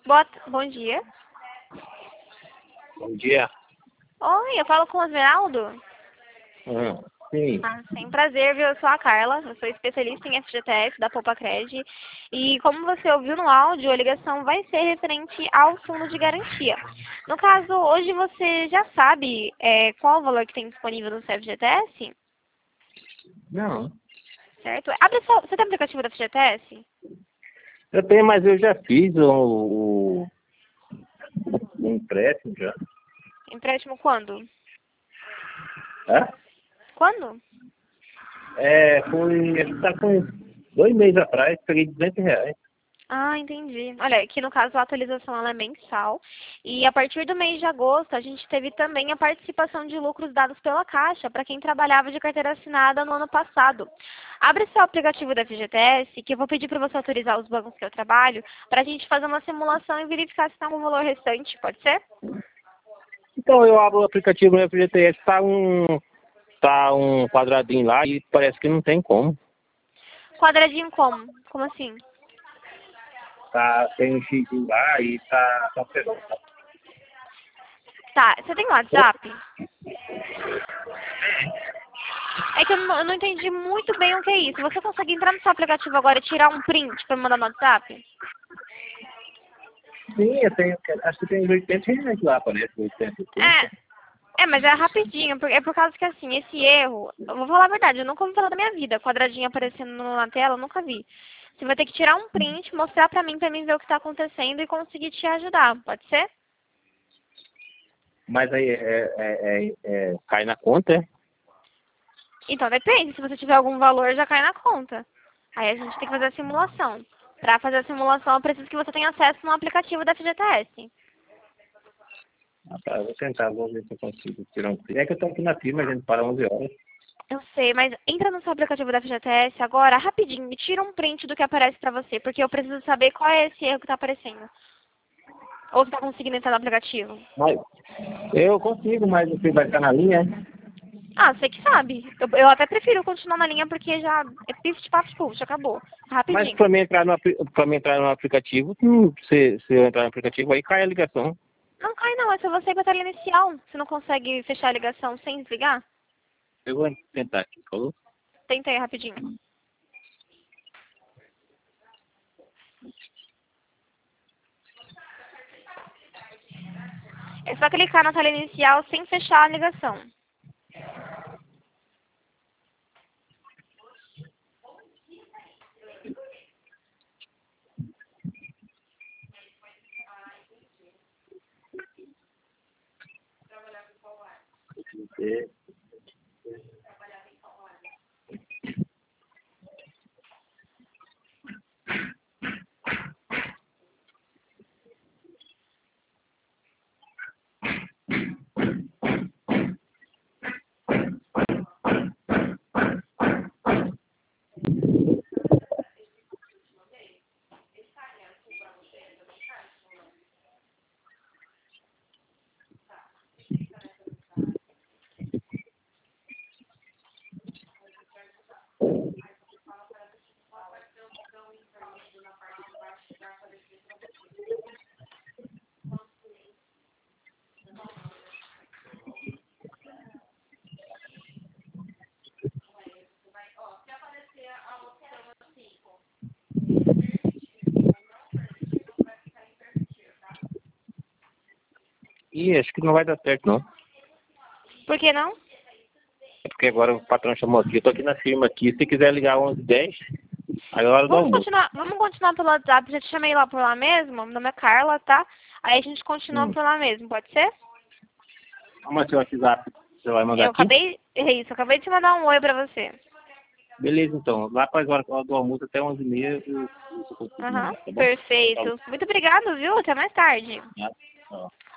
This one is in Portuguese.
Bom dia. Bom dia. Oi, eu falo com o Esmeraldo? Sim. Sim, prazer, viu? Eu sou a Carla, eu sou especialista em FGTS da Poupa-Cred. E como você ouviu no áudio, a ligação vai ser referente ao fundo de garantia. No caso, hoje você já sabe qual o valor que tem disponível no seu FGTS? Não. Certo? Você tem aplicativo da FGTS? Eu tenho, mas eu já fiz o empréstimo já. Empréstimo quando? É? Quando? Tá com 2 meses atrás, peguei R$ 200. Ah, entendi. Olha, aqui no caso a atualização ela é mensal e a partir do mês de agosto a gente teve também a participação de lucros dados pela Caixa para quem trabalhava de carteira assinada no ano passado. Abre seu aplicativo da FGTS que eu vou pedir para você autorizar os bancos que eu trabalho para a gente fazer uma simulação e verificar se está com valor restante, pode ser? Então eu abro o aplicativo no FGTS, tá um quadradinho lá e parece que não tem como. Quadradinho como? Como assim? Tem um X lá e tá pegando. Tá, você tem WhatsApp? É que eu não entendi muito bem o que é isso. Você consegue entrar no seu aplicativo agora e tirar um print para mandar no WhatsApp? Sim, eu tenho, acho que tem R$ 800 lá, parece, 880. Mas é rapidinho, é por causa que assim, esse erro, eu vou falar a verdade, eu nunca ouvi falar da minha vida, quadradinho aparecendo na tela, eu nunca vi. Você vai ter que tirar um print, mostrar pra mim ver o que tá acontecendo e conseguir te ajudar, pode ser? Mas aí cai na conta, é? Então depende, se você tiver algum valor já cai na conta. Aí a gente tem que fazer a simulação. Pra fazer a simulação eu preciso que você tenha acesso no aplicativo da FGTS. Ah, tá, eu vou tentar, vou ver se eu consigo tirar um print. É que eu tô aqui na firma, a gente para 11 horas. Eu sei, mas entra no seu aplicativo da FGTS agora, rapidinho, me tira um print do que aparece pra você, porque eu preciso saber qual é esse erro que tá aparecendo. Ou você tá conseguindo entrar no aplicativo? Mas eu consigo, mas você vai ficar na linha, é? Ah, você que sabe. Eu até prefiro continuar na linha porque já é pif de papo puxa, acabou. Mas Rapidinho. pra mim entrar no aplicativo, se eu entrar no aplicativo, aí cai a ligação. Não cai não, é só você ir pra tela inicial. Você não consegue fechar a ligação sem desligar? Eu vou tentar aqui, falou? Tenta aí rapidinho. É só clicar na tela inicial sem fechar a ligação. É. Ih, acho que não vai dar certo, não. Por que não? É porque agora o patrão chamou aqui. Eu tô aqui na firma aqui. Se quiser ligar 11h10, aí é a hora do almoço. Vamos continuar pelo WhatsApp. Já te chamei lá por lá mesmo. Meu nome é Carla, tá? Aí a gente continua por lá mesmo, pode ser? Como é seu WhatsApp? Você vai mandar aqui? Eu acabei de te mandar um oi pra você. Beleza, então. Lá para agora, a hora do almoço, até 11h30, eu consigo Aham, mandar, tá bom? perfeito. Muito obrigada, viu? Até mais tarde. Tá. Ó.